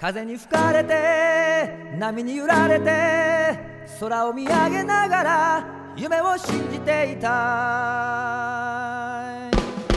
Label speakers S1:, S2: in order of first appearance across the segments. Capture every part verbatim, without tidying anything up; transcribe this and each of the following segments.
S1: 風に吹かれて波に揺られて空を見上げながら夢を信じていたい。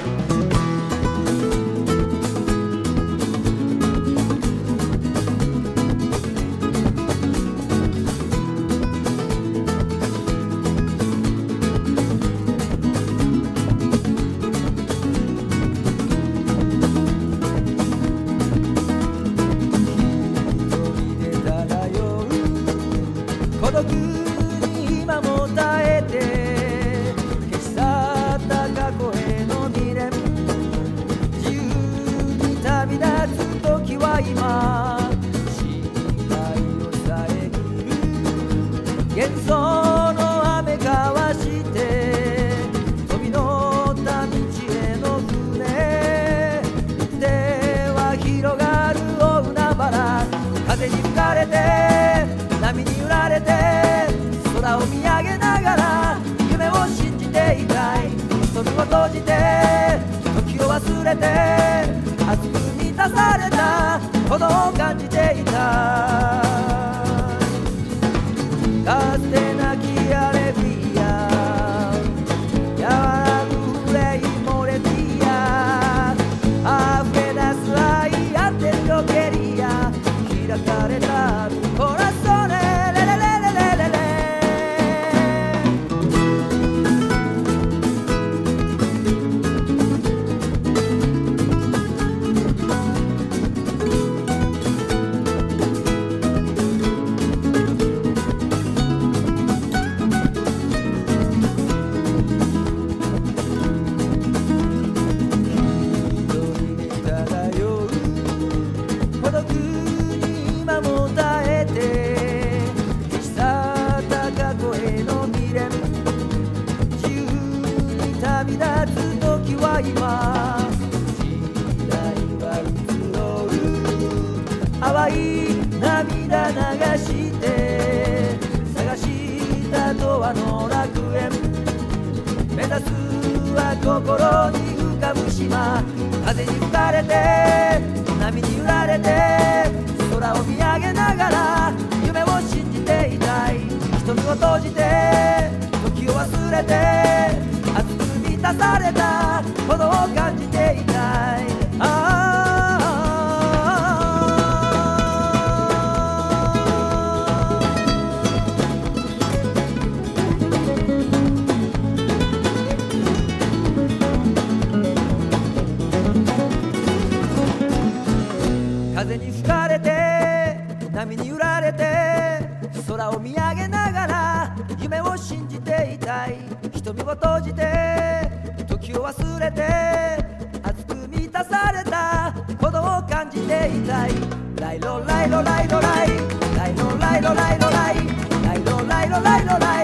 S1: 孤独に今も耐えて消し去った過去への未練、自由に旅立つ時は今、視界を遮る幻想の雨交わして飛び乗った道への船、手は広がる大海原、風に吹かれて波に揺られて空を見上げながら夢を信じていたい。瞳を閉じて時を忘れて熱く満たされた炎を感じていた。かつてなきアレグリア、柔らぐフレイモレティア、溢れ出す愛あってるよケリア、開かれたコラソネレレレレレレレ。孤独に今も耐えて消し去った過去への未練、自由に旅立つ時は今、時代は移ろう淡い涙流して探した永遠の楽園、目指すは心に浮かぶ島、風に吹かれて波に揺られて空を見上げながら夢を信じていたい。瞳を閉じて時を忘れて熱く満たされた炎を感じていたい。ああ風に吹かれて波に揺られて空を見上げながら夢を信じていたい。瞳を閉じて時を忘れて熱く満たされた鼓動を感じていたい。ライロライロライロライライロライロライロライライロライロライロライ